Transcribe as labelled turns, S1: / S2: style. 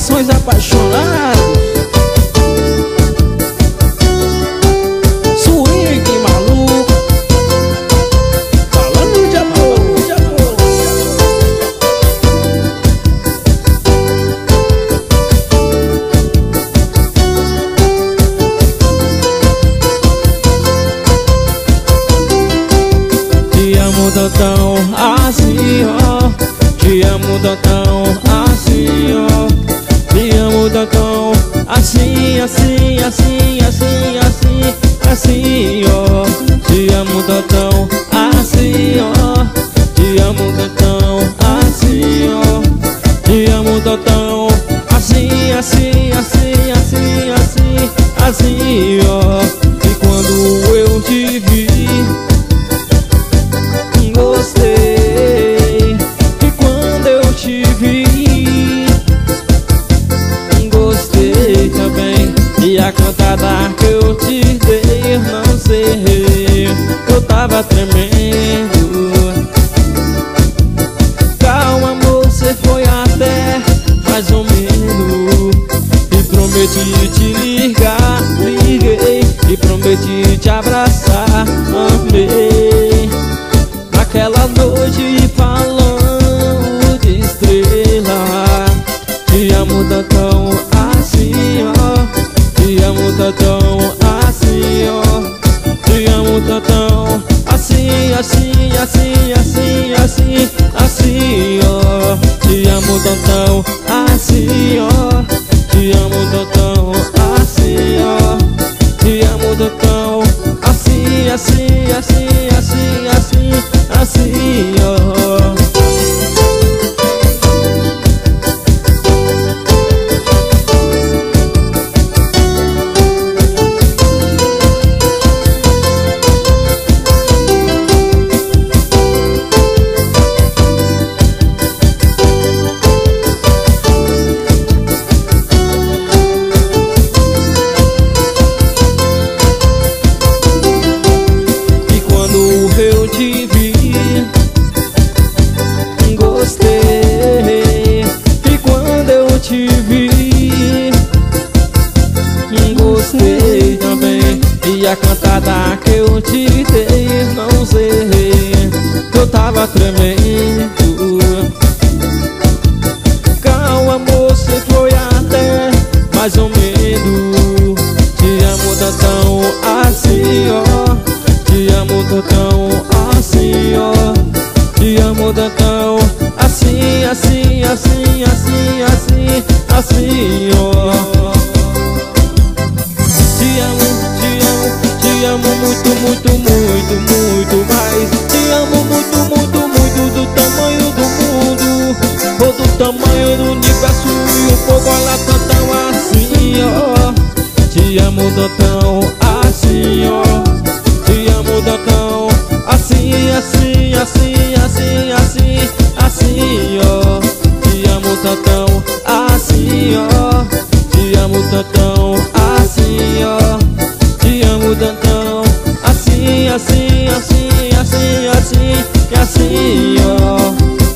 S1: Corações apaixonados. Swing maluco, falando de amor, de amor. Te amo tão assim, ó. Te amo tão assim, ó. Te amo tão assim, assim, assim, assim, assim, assim, ó. Te amo tão assim, ó. Te amo tão assim, ó. Te amo tão assim, assim, assim, assim, assim, assim, ó. E quando eu te vi, gostei. E quando eu te vi, gostei também. E a cantada que eu te dei, eu não sei, eu tava tremendo. Calma, amor, você foi até mais ou menos. E prometi te ligar, liguei. E prometi te abraçar, amei. Naquela noite falando de estrela. Te amo tão assim, ó. Te amo tão assim, ó. Te amo tão assim, assim, assim, assim, assim, assim, ó. Te amo tão assim, ó. Te amo tão assim, ó. Te amo tão assim, assim, assim, assim, assim, assim, ó. Eu te vi, gostei. E quando eu te vi, gostei também. E a cantada que eu te dei, não sei, eu tava tremendo. Calma, amor, você foi até mais ou menos. Te amo tão assim, ó. Te amo tão assim, ó. Te amo tão assim, assim, assim, assim, assim, assim, ó. Te amo muito, muito, muito, muito mais. Te amo muito, muito, muito, do tamanho do mundo, ou do tamanho do universo e um pouco lá tão assim, ó. Te amo tão assim, ó. Te amo tão assim, assim, assim, assim, assim, assim, ó. Te amo tão assim, ó. Te amo tão assim, ó. Te amo tão assim, assim, assim, assim, assim, assim, ó.